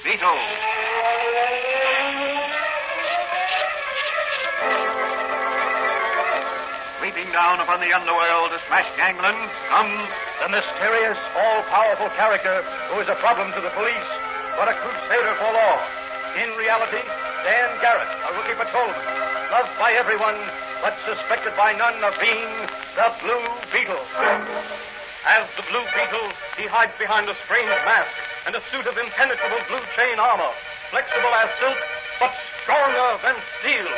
Beetle. Sweeping down upon the underworld to smash gangland comes the mysterious, all-powerful character who is a problem to the police, but a crusader for law. In reality, Dan Garrett, a rookie patrolman, loved by everyone, but suspected by none of being the Blue Beetle. As the Blue Beetle, he hides behind a strange mask and a suit of impenetrable blue chain armor, flexible as silk, but stronger than steel.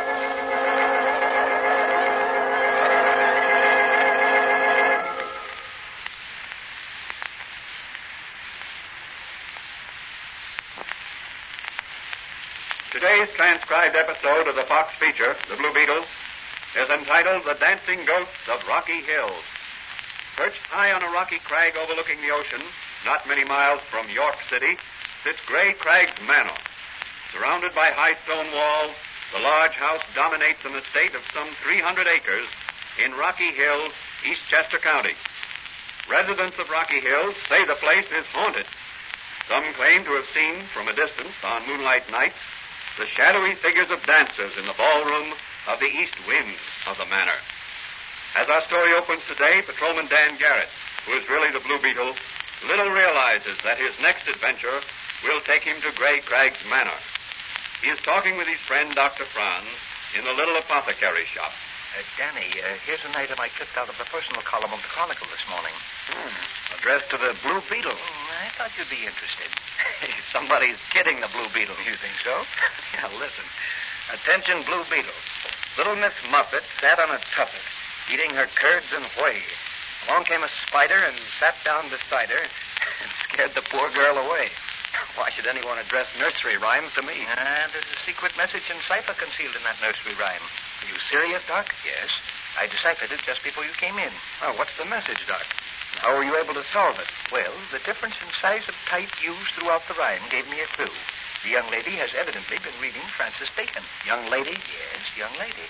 Today's transcribed episode of the Fox feature, The Blue Beetle, is entitled The Dancing Ghosts of Rocky Hills. Perched high on a rocky crag overlooking the ocean, not many miles from York City, sits Gray Crags Manor. Surrounded by high stone walls, the large house dominates an estate of some 300 acres in Rocky Hills, Eastchester County. Residents of Rocky Hills say the place is haunted. Some claim to have seen, from a distance on moonlight nights, the shadowy figures of dancers in the ballroom of the east wing of the manor. As our story opens today, Patrolman Dan Garrett, who is really the Blue Beetle, little realizes that his next adventure will take him to Gray Crags Manor. He is talking with his friend, Dr. Franz, in the little apothecary shop. Danny, here's an item I clipped out of the personal column of the Chronicle this morning. Addressed to the Blue Beetle. I thought you'd be interested. Somebody's kidding the Blue Beetle. You think so? Yeah, listen. Attention, Blue Beetle. Little Miss Muffet sat on a tuffet, eating her curds and whey. Along came a spider and sat down beside her and scared the poor girl away. Why should anyone address nursery rhymes to me? There's a secret message in cipher concealed in that nursery rhyme. Are you serious, Doc? Yes. I deciphered it just before you came in. Oh, what's the message, Doc? How were you able to solve it? Well, the difference in size of type used throughout the rhyme gave me a clue. The young lady has evidently been reading Francis Bacon. Young lady? Yes, young lady.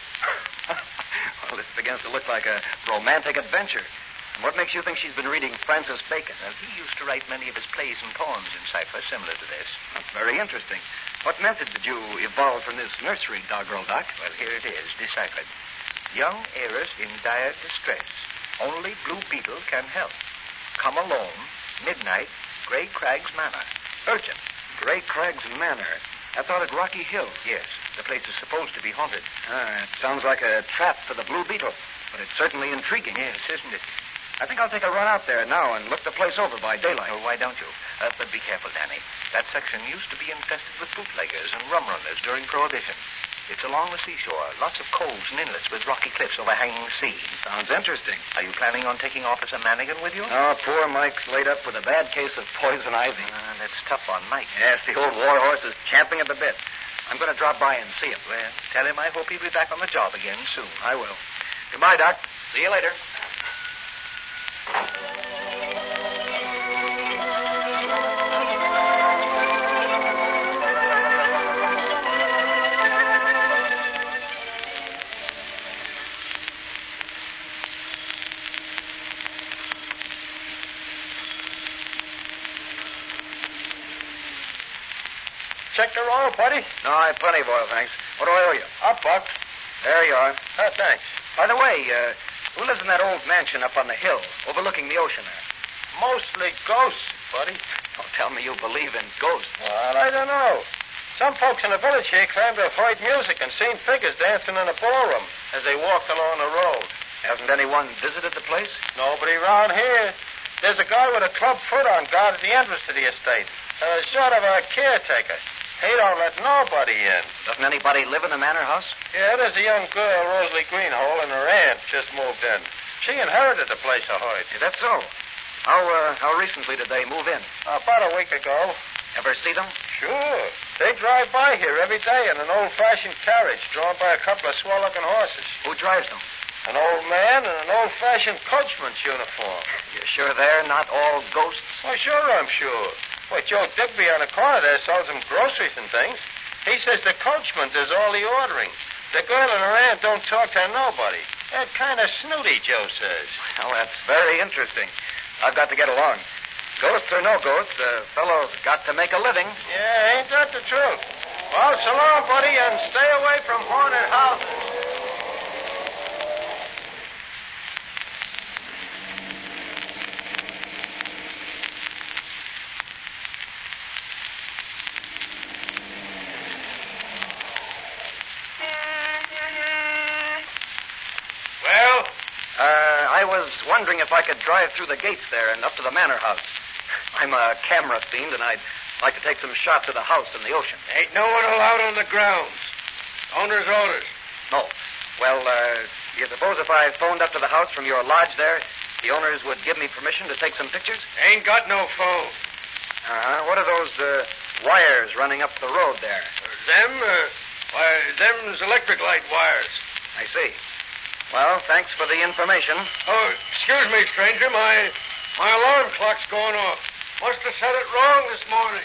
Well, this begins to look like a romantic adventure. And what makes you think she's been reading Francis Bacon? Well, he used to write many of his plays and poems in cipher similar to this. That's very interesting. What method did you evolve from this nursery doggerel, Doc? Well, here it is, deciphered. Young heiress in dire distress. Only Blue Beetle can help. Come alone, midnight, Gray Crags Manor. Urgent. Gray Crags Manor. That's out at Rocky Hill. Yes, the place is supposed to be haunted. It sounds like a trap for the Blue Beetle, but it's certainly intriguing. Yes, isn't it? I think I'll take a run out there now and look the place over by daylight. Oh, why don't you? But be careful, Danny. That section used to be infested with bootleggers and rum runners during Prohibition. It's along the seashore, lots of coves and inlets with rocky cliffs overhanging the sea. Sounds interesting. Are you planning on taking Officer Mannigan with you? Oh, poor Mike's laid up with a bad case of poison ivy. That's tough on Mike. Yes, the old warhorse is champing at the bit. I'm going to drop by and see him. Well, tell him I hope he'll be back on the job again soon. I will. Goodbye, Doc. See you later. Check the roll, buddy? No, I have plenty of oil, thanks. What do I owe you? $1. There you are. Oh, thanks. By the way, who lives in that old mansion up on the hill, overlooking the ocean there? Mostly ghosts, buddy. Don't tell me you believe in ghosts. Well, I don't know. Some folks in the village here claim to have heard music and seen figures dancing in the ballroom as they walked along the road. Hasn't anyone visited the place? Nobody around here. There's a guy with a club foot on guard at the entrance to the estate. Sort of a caretaker. He don't let nobody in. Doesn't anybody live in the manor house? Yeah, there's a young girl, Rosalie Greenhole, and her aunt just moved in. She inherited the place, I heard. Yeah, that's so. How recently did they move in? About a week ago. Ever see them? Sure. They drive by here every day in an old-fashioned carriage drawn by a couple of swell-looking horses. Who drives them? An old man in an old-fashioned coachman's uniform. You're sure they're not all ghosts? Well, sure I'm sure. Why, Joe Digby on the corner there sells them groceries and things. He says the coachman does all the ordering. The girl and her aunt don't talk to nobody. They're kind of snooty, Joe says. Well, that's very interesting. I've got to get along. Ghosts or no ghosts, a fellow's got to make a living. Yeah, ain't that the truth? Well, so long, buddy, and stay away from haunted houses. Well? I was wondering if I could drive through the gates there and up to the manor house. I'm a camera fiend, and I'd like to take some shots of the house and the ocean. Ain't no one allowed on the grounds. Owner's orders. No. Well, you suppose if I phoned up to the house from your lodge there, the owners would give me permission to take some pictures? Ain't got no phone. What are those wires running up the road there? Them's electric light wires. I see. Well, thanks for the information. Oh, excuse me, stranger. My alarm clock's going off. Must have set it wrong this morning.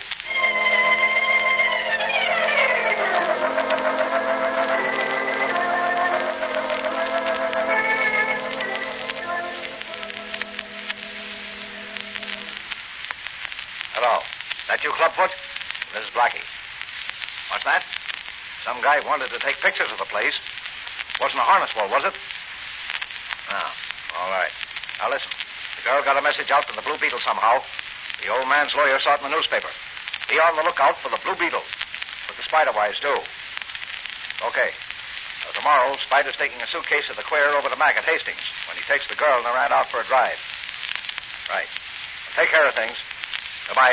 Hello. That you, Clubfoot? This is Blackie. What's that? Some guy wanted to take pictures of the place. Wasn't a harness wall, was it? Oh, all right. Now listen. The girl got a message out to the Blue Beetle somehow. The old man's lawyer saw it in the newspaper. Be on the lookout for the Blue Beetle. With the spider wires, too. Okay. Tomorrow, Spider's taking a suitcase of the queer over to Mac at Hastings when he takes the girl and they're out for a drive. Right. Well, take care of things. Goodbye.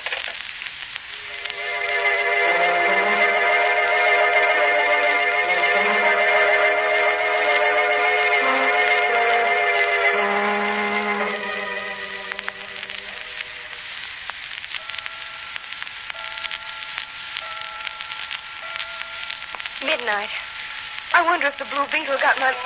Midnight. I wonder if the Blue Beetle got my...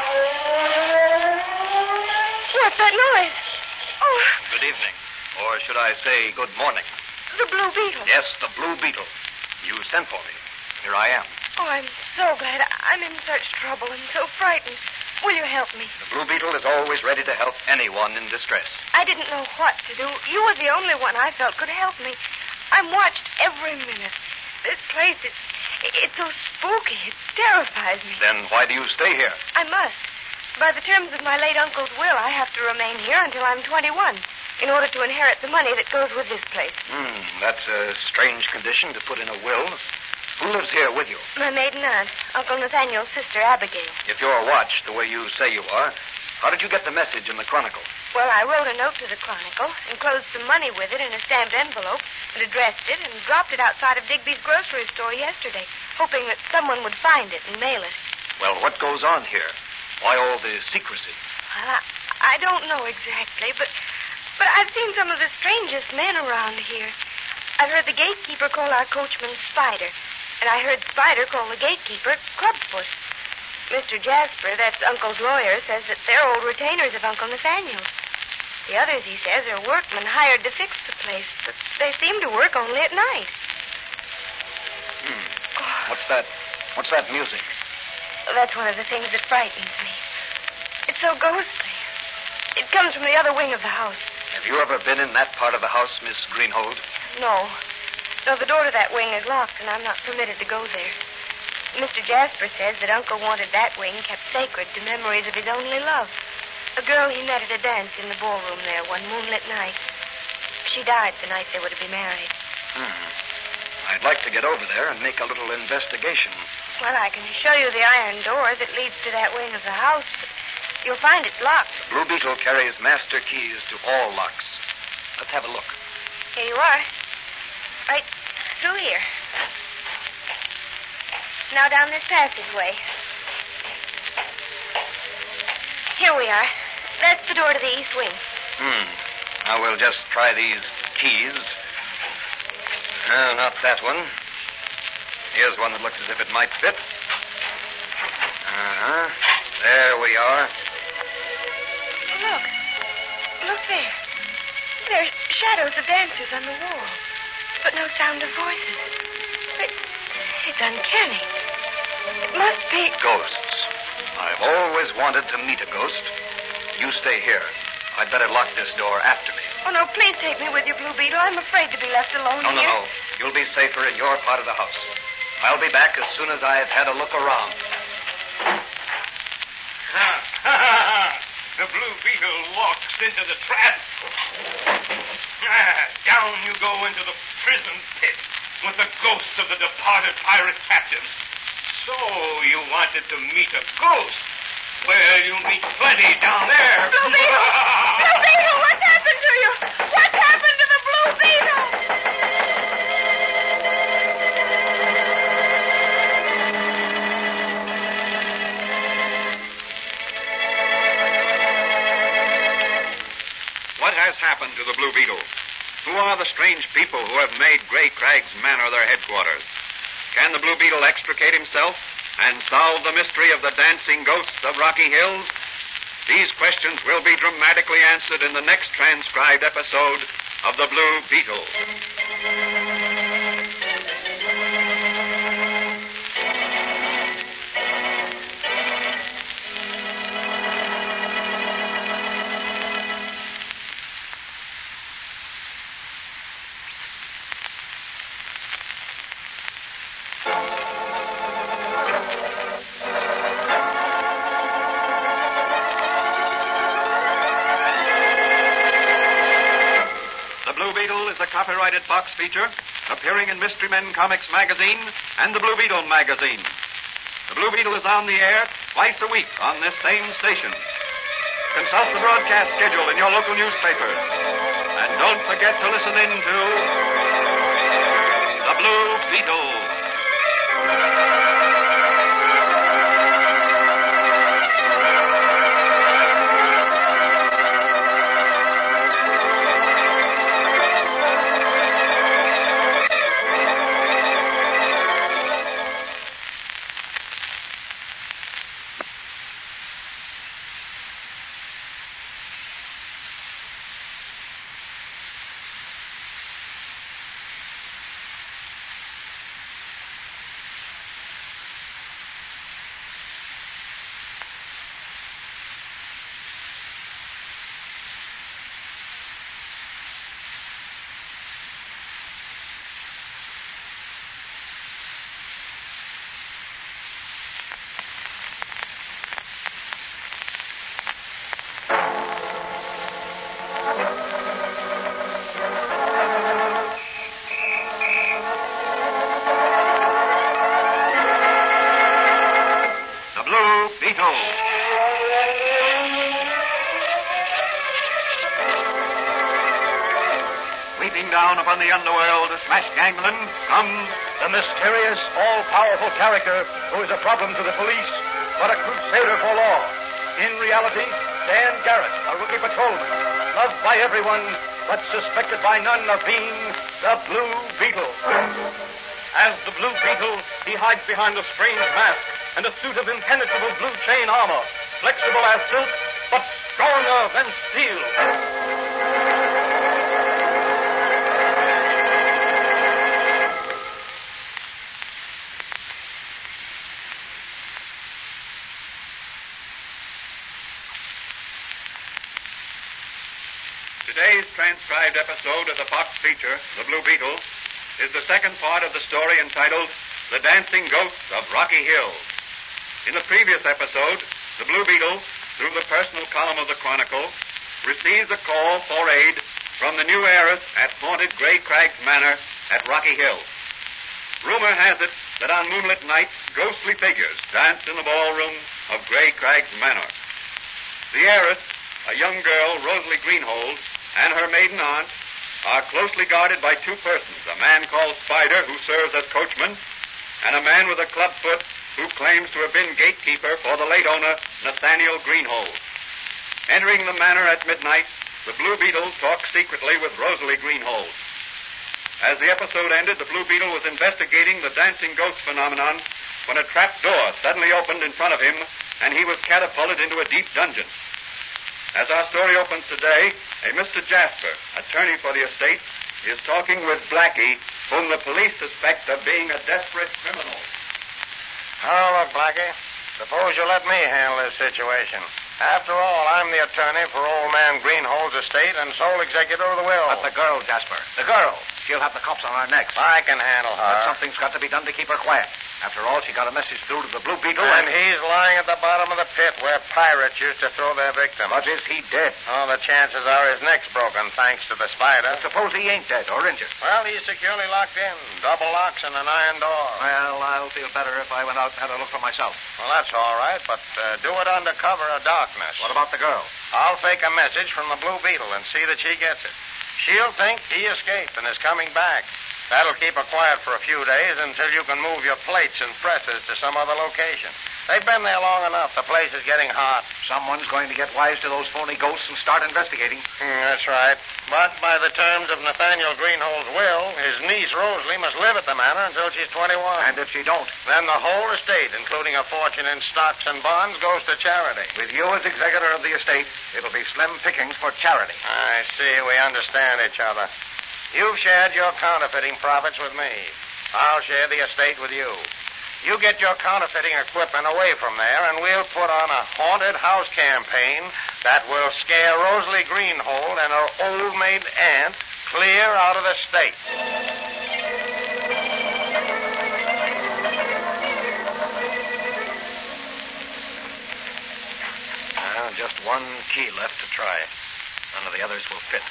What's that noise? Oh, Good evening. Or should I say good morning? the Blue Beetle. Yes, the Blue Beetle. You sent for me. Here I am. Oh, I'm so glad. I'm in such trouble and so frightened. Will you help me? The Blue Beetle is always ready to help anyone in distress. I didn't know what to do. You were the only one I felt could help me. I'm watched every minute. This place, it's so spooky. It terrifies me. Then why do you stay here? I must. By the terms of my late uncle's will, I have to remain here until I'm 21 in order to inherit the money that goes with this place. That's a strange condition to put in a will. Who lives here with you? My maiden aunt, Uncle Nathaniel's sister, Abigail. If you're watched the way you say you are, how did you get the message in the Chronicle? Well, I wrote a note to the Chronicle, enclosed some money with it in a stamped envelope, and addressed it, and dropped it outside of Digby's grocery store yesterday, hoping that someone would find it and mail it. Well, what goes on here? Why all the secrecy? Well, I don't know exactly, but I've seen some of the strangest men around here. I've heard the gatekeeper call our coachman Spider, and I heard Spider call the gatekeeper Clubfoot. Mr. Jasper, that's Uncle's lawyer, says that they're old retainers of Uncle Nathaniel's. The others, he says, are workmen hired to fix the place, but they seem to work only at night. What's that music? That's one of the things that frightens me. It's so ghostly. It comes from the other wing of the house. Have you ever been in that part of the house, Miss Greenhold? No. No, the door to that wing is locked, and I'm not permitted to go there. Mr. Jasper says that Uncle wanted that wing kept sacred to memories of his only love. A girl he met at a dance in the ballroom there one moonlit night. She died the night they were to be married. I'd like to get over there and make a little investigation. Well, I can show you the iron door that leads to that wing of the house, but you'll find it's locked. The Blue Beetle carries master keys to all locks. Let's have a look. Here you are. Right through here. Now down this passageway. Here we are. That's the door to the east wing. Now we'll just try these keys. No, not that one. Here's one that looks as if it might fit. There we are. Look there. There's shadows of dancers on the wall, but no sound of voices. It's uncanny. It must be... Ghosts. I've always wanted to meet a ghost. You stay here. I'd better lock this door after me. Oh, no, please take me with you, Blue Beetle. I'm afraid to be left alone No, here. no. You'll be safer in your part of the house. I'll be back as soon as I've had a look around. The Blue Beetle walks into the trap. Down you go into the prison pit with the ghost of the departed pirate captain. So you wanted to meet a ghost? Well, you'll meet plenty down there. Blue Beetle! Blue Beetle, what's happened to you? What's happened to the Blue Beetle? What has happened to the Blue Beetle? Who are the strange people who have made Gray Crags Manor their headquarters? Can the Blue Beetle extricate himself and solve the mystery of the dancing ghosts of Rocky Hills? These questions will be dramatically answered in the next transcribed episode of The Blue Beetle. Copyrighted Fox feature appearing in Mystery Men Comics magazine and the Blue Beetle magazine. The Blue Beetle is on the air twice a week on this same station. Consult the broadcast schedule in your local newspapers. And don't forget to listen in to The Blue Beetle. Sweeping down upon the underworld to smash gangland comes the mysterious, all-powerful character who is a problem to the police, but a crusader for law. In reality, Dan Garrett, a rookie patrolman, loved by everyone, but suspected by none of being the Blue Beetle. As the Blue Beetle, he hides behind a strange mask and a suit of impenetrable blue chain armor, flexible as silk, but stronger than steel. Today's transcribed episode of the Fox feature, The Blue Beetle, is the second part of the story entitled The Dancing Ghosts of Rocky Hills. In the previous episode, the Blue Beetle, through the personal column of the Chronicle, receives a call for aid from the new heiress at haunted Gray Crags Manor at Rocky Hills. Rumor has it that on moonlit nights, ghostly figures dance in the ballroom of Gray Crags Manor. The heiress, a young girl, Rosalie Greenhold, and her maiden aunt are closely guarded by two persons, a man called Spider, who serves as coachman, and a man with a club foot who claims to have been gatekeeper for the late owner, Nathaniel Greenhold. Entering the manor at midnight, the Blue Beetle talks secretly with Rosalie Greenhold. As the episode ended, the Blue Beetle was investigating the dancing ghost phenomenon when a trap door suddenly opened in front of him, and he was catapulted into a deep dungeon. As our story opens today, a Mr. Jasper, attorney for the estate, is talking with Blackie, whom the police suspect of being a desperate criminal. Oh, look, Blackie. Suppose you let me handle this situation. After all, I'm the attorney for old man Greenhold's estate and sole executor of the will. But the girl, Jasper. The girl. She'll have the cops on our necks. I can handle her. But something's got to be done to keep her quiet. After all, she got a message through to the Blue Beetle. And he's lying at the bottom of the pit where pirates used to throw their victims. But is he dead? Oh, the chances are his neck's broken, thanks to the spider. But suppose he ain't dead or injured. Well, he's securely locked in. Double locks and an iron door. Well, I'll feel better if I went out and had a look for myself. Well, that's all right, but do it under cover of darkness. What about the girl? I'll fake a message from the Blue Beetle and see that she gets it. She'll think he escaped and is coming back. That'll keep her quiet for a few days until you can move your plates and presses to some other location. They've been there long enough. The place is getting hot. Someone's going to get wise to those phony ghosts and start investigating. That's right. But by the terms of Nathaniel Greenhold's will, his niece Rosalie must live at the manor until she's 21. And if she don't? Then the whole estate, including a fortune in stocks and bonds, goes to charity. With you as executor of the estate, it'll be slim pickings for charity. I see. We understand each other. You've shared your counterfeiting profits with me. I'll share the estate with you. You get your counterfeiting equipment away from there, and we'll put on a haunted house campaign that will scare Rosalie Greenhold and her old maid aunt clear out of the state. Well, just one key left to try. None of the others will fit.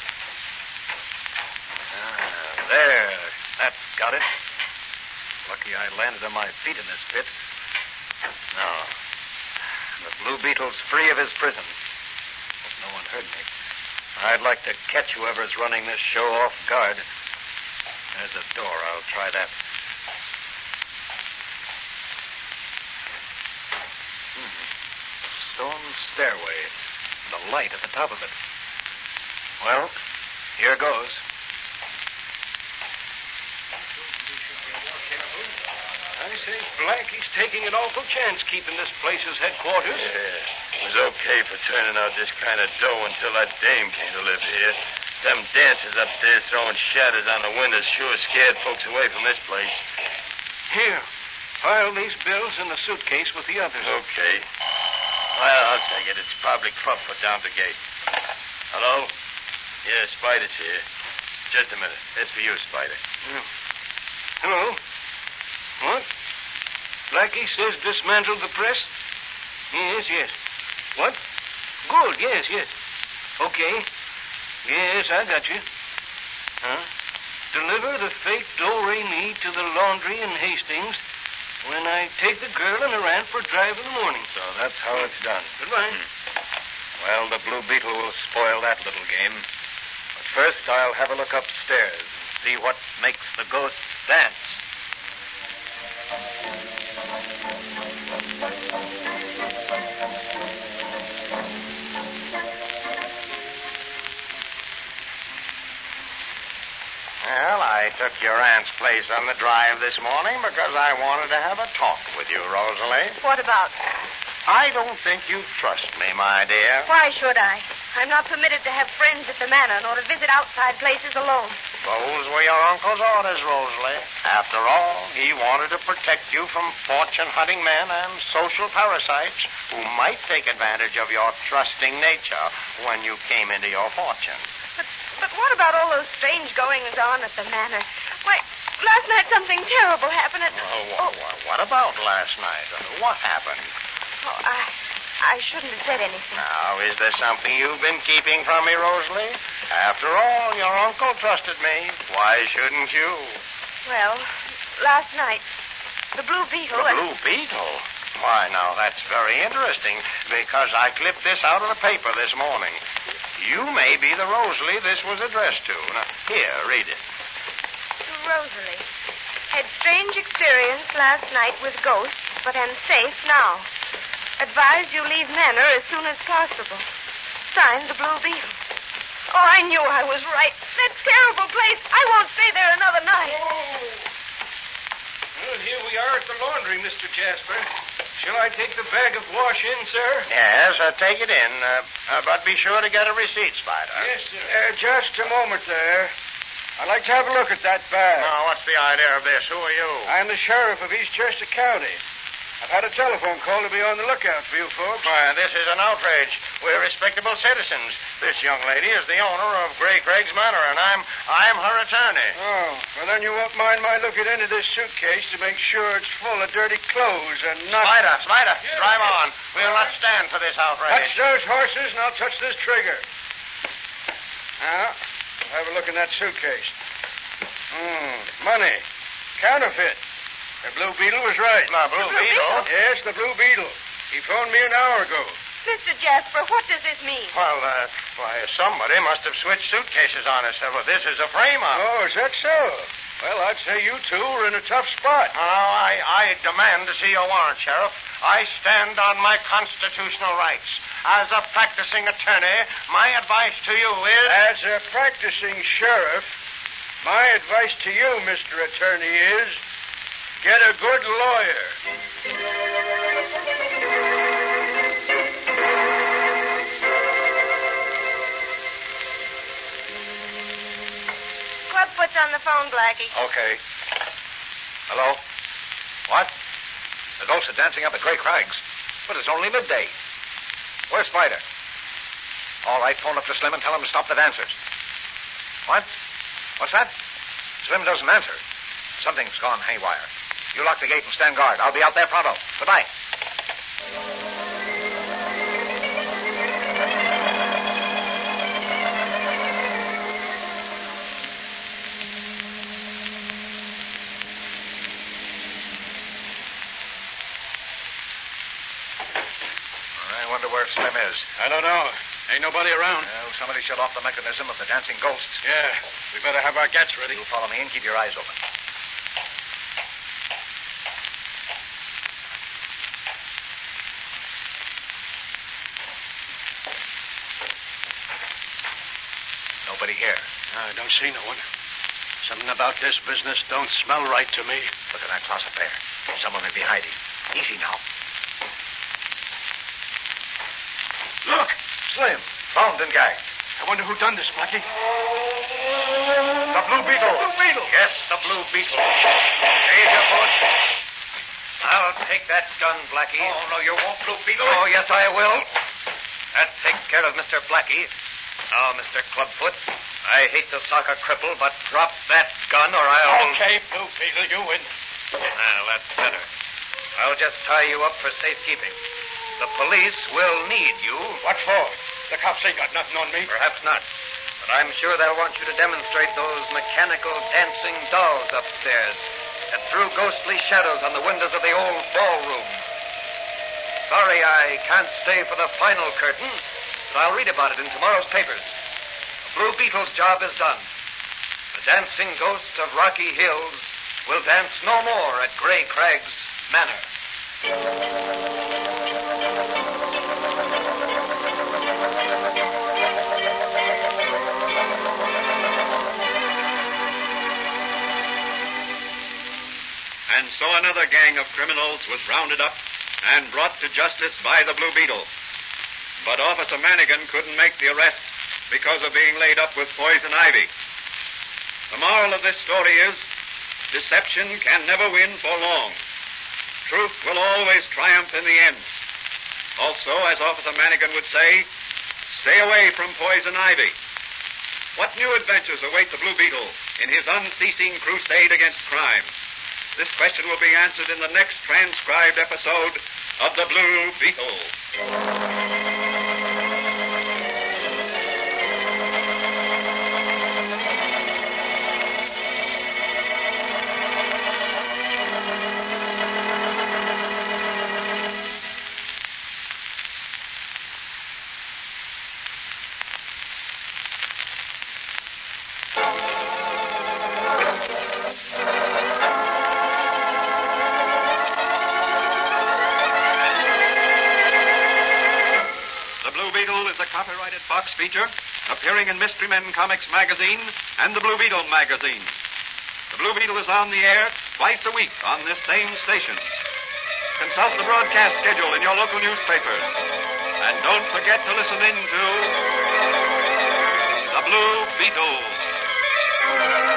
There. That's got it. Lucky I landed on my feet in this pit. No. The Blue Beetle's free of his prison. Hope no one heard me. I'd like to catch whoever's running this show off guard. There's a door. I'll try that. Stone stairway. The light at the top of it. Well, here goes. I say, Blackie's taking an awful chance keeping this place as headquarters. Yeah, it was okay for turning out this kind of dough until that dame came to live here. Them dancers upstairs throwing shadows on the windows sure scared folks away from this place. Here, file these bills in the suitcase with the others. Okay. Well, I'll take it. It's probably Club put down the gate. Hello? Yeah, Spider's here. Just a minute. It's for you, Spider. Hello? What? Blackie says dismantle the press? Yes. What? Good, yes. Okay. Yes, I got you. Huh? Deliver the fake do-re-mi to the laundry in Hastings when I take the girl and her aunt for a drive in the morning. So that's how it's done. Goodbye. Well, the Blue Beetle will spoil that little game. But first, I'll have a look upstairs and see what makes the ghosts dance. Well, I took your aunt's place on the drive this morning because I wanted to have a talk with you, Rosalie. What about? I don't think you trust me, my dear. Why should I? I'm not permitted to have friends at the manor nor to visit outside places alone. Those were your uncle's orders, Rosalie. After all, he wanted to protect you from fortune-hunting men and social parasites who might take advantage of your trusting nature when you came into your fortune. But what about all those strange goings-on at the manor? Why, last night something terrible happened at... What about last night? What happened? Oh, I shouldn't have said anything. Now, is there something you've been keeping from me, Rosalie? After all, your uncle trusted me. Why shouldn't you? Well, last night, the Blue Beetle... The Blue Beetle? Why, now, that's very interesting, because I clipped this out of the paper this morning. You may be the Rosalie this was addressed to. Now, here, read it. To Rosalie. Had strange experience last night with ghosts, but am safe now. Advise you leave manor as soon as possible. Signed, the Blue Beetle. Oh, I knew I was right. That terrible place. I won't stay there another night. Well, here we are at the laundry, Mr. Jasper. Shall I take the bag of wash in, sir? Yes, take it in. But be sure to get a receipt, Spider. Yes, sir. Just a moment there. I'd like to have a look at that bag. Now, what's the idea of this? Who are you? I'm the sheriff of Eastchester County. I've had a telephone call to be on the lookout for you folks. Why, this is an outrage. We're respectable citizens. This young lady is the owner of Gray Craig's Manor, and I'm her attorney. Oh, well, then you won't mind my looking into this suitcase to make sure it's full of dirty clothes and not... Slider, drive on. We'll not stand for this outrage. Touch those horses, and I'll touch this trigger. Now, we'll have a look in that suitcase. Money. Counterfeit. The Blue Beetle was right. The Blue Beetle? Yes, the Blue Beetle. He phoned me an hour ago. Mr. Jasper, what does this mean? Well, somebody must have switched suitcases on us. Well, this is a frame-up. Oh, is that so? Well, I'd say you two are in a tough spot. Now, I demand to see your warrant, Sheriff. I stand on my constitutional rights. As a practicing attorney, my advice to you is... As a practicing sheriff, my advice to you, Mr. Attorney, is get a good lawyer. Clubfoot's on the phone, Blackie. Okay. Hello? What? The ghosts are dancing up at Gray Craig's. But it's only midday. Where's Spider? All right, phone up to Slim and tell him to stop the dancers. What? What's that? Slim doesn't answer. Something's gone haywire. You lock the gate and stand guard. I'll be out there pronto. Goodbye. I wonder where Slim is. I don't know. Ain't nobody around. Well, somebody shut off the mechanism of the dancing ghosts. Yeah, we better have our gats ready. You follow me and keep your eyes open. Nobody here. I don't see no one. Something about this business don't smell right to me. Look at that closet there. Someone may be hiding. Easy now. Look! Slim, bound and gagged. I wonder who done this, Blackie. The Blue Beetle. Blue Beetle. Yes, the Blue Beetle. Save your foot. I'll take that gun, Blackie. Oh, no, you won't, Blue Beetle. Oh, yes, I will. That takes care of Mr. Blackie. Now, Mr. Clubfoot, I hate to sock a cripple, but drop that gun or I'll... Okay, Blue Beetle, you win. Well, that's better. I'll just tie you up for safekeeping. The police will need you. What for? The cops ain't got nothing on me. Perhaps not. But I'm sure they'll want you to demonstrate those mechanical dancing dolls upstairs and threw ghostly shadows on the windows of the old ballroom. Sorry I can't stay for the final curtain, but I'll read about it in tomorrow's papers. The Blue Beetle's job is done. The dancing ghosts of Rocky Hills will dance no more at Gray Craig's Manor. And so another gang of criminals was rounded up and brought to justice by the Blue Beetle. But Officer Manigan couldn't make the arrest because of being laid up with poison ivy. The moral of this story is, deception can never win for long. Truth will always triumph in the end. Also, as Officer Manigan would say, stay away from poison ivy. What new adventures await the Blue Beetle in his unceasing crusade against crime? This question will be answered in the next transcribed episode of The Blue Beetle. Copyrighted Fox feature appearing in Mystery Men Comics magazine and the Blue Beetle magazine. The Blue Beetle is on the air twice a week on this same station. Consult the broadcast schedule in your local newspapers. And don't forget to listen in to The Blue Beetle.